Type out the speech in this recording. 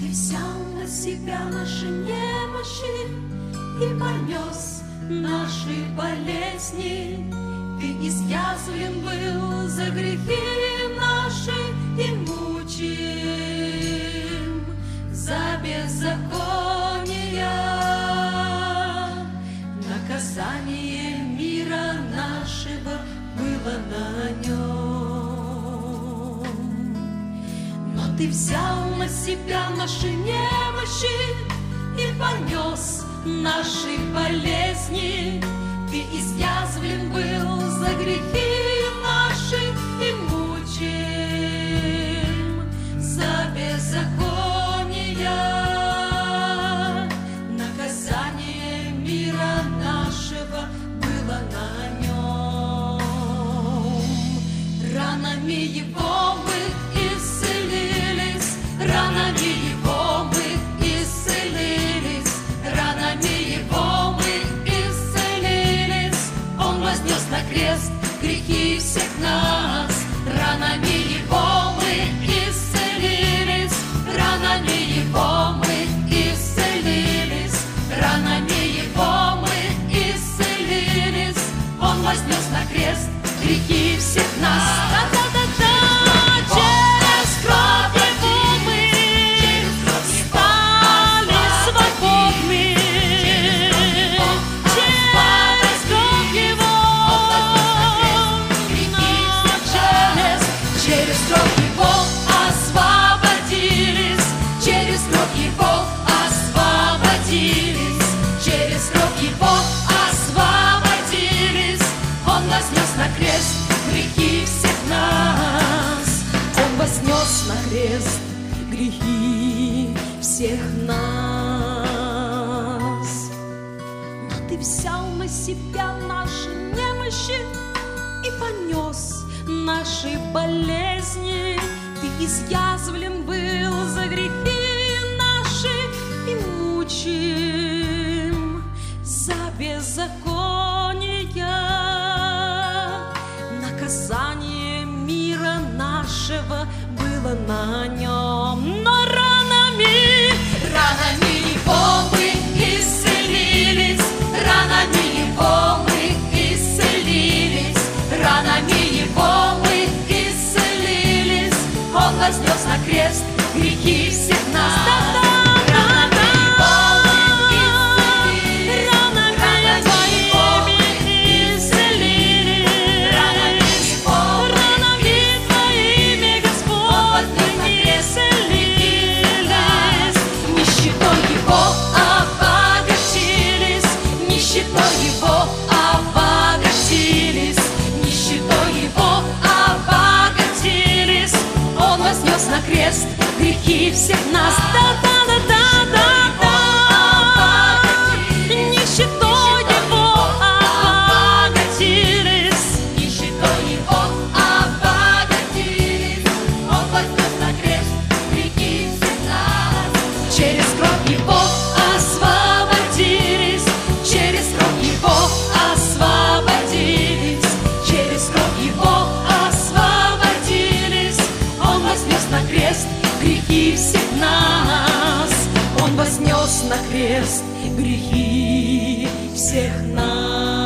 Ты взял на себя наши немощи и понес наши болезни. Ты изъязвлен был за грехи наши и мучим за беззакония. Наказание мира нашего было на нем. Но ты взял на себя наши немощи и понес наши болезни. Ты изъязвлен был за грехи наши и мучим за беззакония. Наказание мира нашего было на нем. Ранами его мы исцелились, ранами его мы исцелились, ранами его мы исцелились. Он вознес на крест грехи всех нас. Ранами его мы исцелились, ранами его мы исцелились, ранами его мы исцелились. Он вознес на крест грехи всех нас. Через кровь его мы стали свободны. Через кровь его, через кровь его освободились, через кровь его освободились, через кровь его освободились. Он вознес на крест грехи всех нас. Он вознес на крест грехи всех нас. Но ты взял на себя наши немощи и понес наши болезни. Ты изъязвлен был за грехи наши и мучим за беззакония. Наказание мира нашего было на нем. Но ранами его мы исцелились, ранами его мы исцелились, ранами его мы исцелились. Он вознес на крест грехи всех нас. На крест грехи всех нас. Нищетой его обогатились, нищетой его обогатились. Он вознес на крест грехи всех нас. Через кровь его освободились, через кровь его освободились, через кровь его освободились. Он вознес на крест грехи всех нас. Он вознес на крест грехи всех нас.